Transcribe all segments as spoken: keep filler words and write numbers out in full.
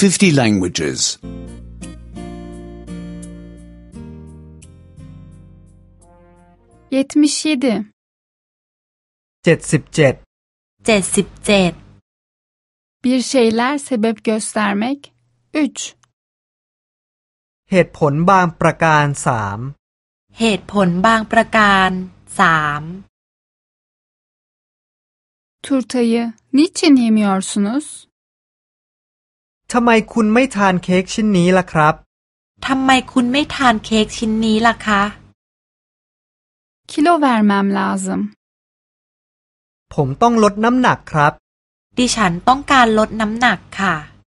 fifty languages. yetmiş yedi. เจ็ดสิบเจ็ดเจ็ดสิบเจ็ด Bir şeyler sebep göstermek. üç. เหตุผลบางประการสามเหตุผลบางประการสาม Turtayı niçin yemiyorsunuz? ทำไมคุณไม่ทานเค้กชิ้นนี้ล่ะครับทำไมคุณไม่ทานเค้กชิ้นนี้ล่ะคะ Kilo vermem lazım. ผมต้องลดน้ำหนักครับดิฉันต้องการลดน้ำหนักค่ะ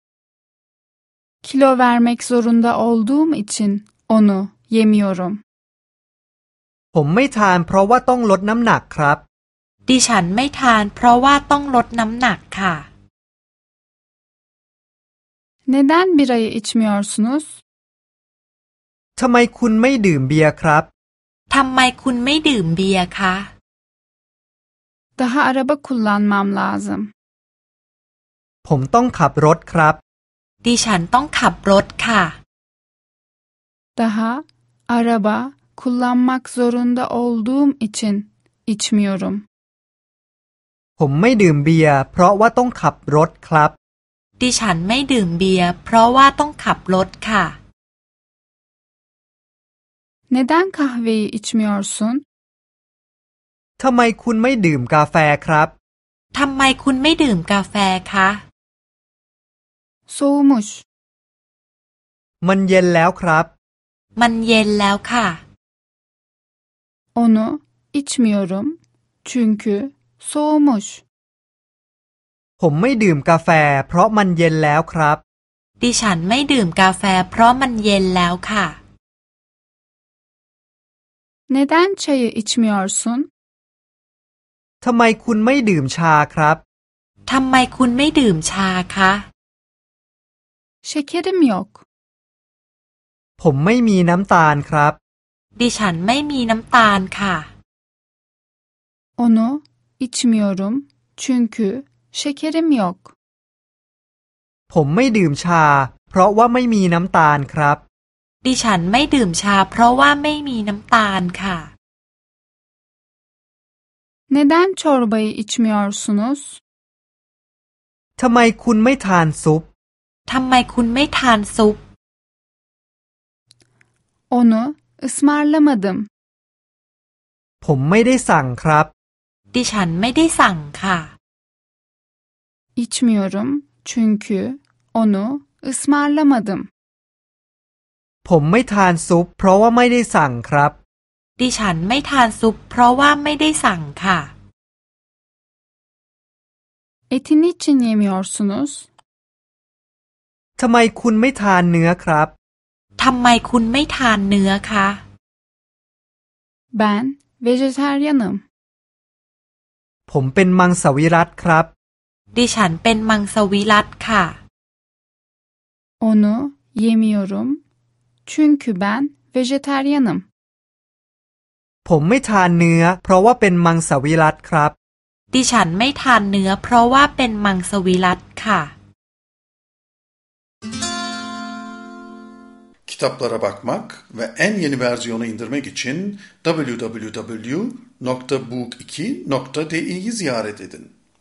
Kilo vermek zorunda olduğum için onu yemiyorum. ผมไม่ทานเพราะว่าต้องลดน้ำหนักครับดิฉันไม่ทานเพราะว่าต้องลดน้ำหนักค่ะ Neden birayı içmiyorsunuz? ทำไมคุณไม่ดื่มเบียร์ครับทำไมคุณไม่ดื่มเบียร์คะ Daha araba kullanmam lazım. ผมต้องขับรถครับดิฉันต้องขับรถค่ะ Daha araba kullanmak zorunda olduğum için içmiyorum. ผมไม่ดื่มเบียร์เพราะว่าต้องขับรถครับดิฉันไม่ดื่มเบียร์เพราะว่าต้องขับรถค่ะ Neden kahveyi içmiyorsun? ทำไมคุณไม่ดื่มกาแฟครับทำไมคุณไม่ดื่มกาแฟคะ Soğumuş. มันเย็นแล้วครับมันเย็นแล้วค่ะ Onu içmiyorum çünkü soğumuş. ผมไม่ดื่มกาแฟเพราะมันเย็นแล้วครับดิฉันไม่ดื่มกาแฟเพราะมันเย็นแล้วค่ะ Neden çayı içmiyorsun? ทำไมคุณไม่ดื่มชาครับทำไมคุณไม่ดื่มชาคะ Şekerim yok. ผมไม่มีน้ำตาลครับดิฉันไม่มีน้ำตาลค่ะ Onu içmiyorum çünkü şekerim yok. ผมไม่ดื่มชาเพราะว่าไม่มีน้ำตาลครับดิฉันไม่ดื่มชาเพราะว่าไม่มีน้ำตาลค่ะ Neden çorbayı içmiyorsunuz? ทำไมคุณไม่ทานซุปทำไมคุณไม่ทานซุป Onu ısmarlamadım. ผมไม่ได้สั่งครับดิฉันไม่ได้สั่งค่ะ İçmiyorum çünkü onu ısmarlamadım. ผมไม่ทานซุปเพราะว่าไม่ได้สั่งครับดิฉันไม่ทานซุปเพราะว่าไม่ได้สั่งค่ะ Eti niçin yemiyorsunuz? ทำไมคุณไม่ทานเนื้อครับทำไมคุณไม่ทานเนื้อคะ Ben vejetaryenim. ผมเป็นมังสวิรัติครับดิฉันเป็นมังสวิรัติค่ะ Onu yemiyorum çünkü ben vejetaryenim. ผมไม่ทานเนื้อเพราะว่าเป็นมังสวิรัติครับดิฉันไม่ทานเนื้อเพราะว่าเป็นมังสวิรัติค่ะ Kitaplara bakmak ve en yeni versiyonu indirmek için double-u double-u double-u nokta book iki nokta di'yi ziyaret edin.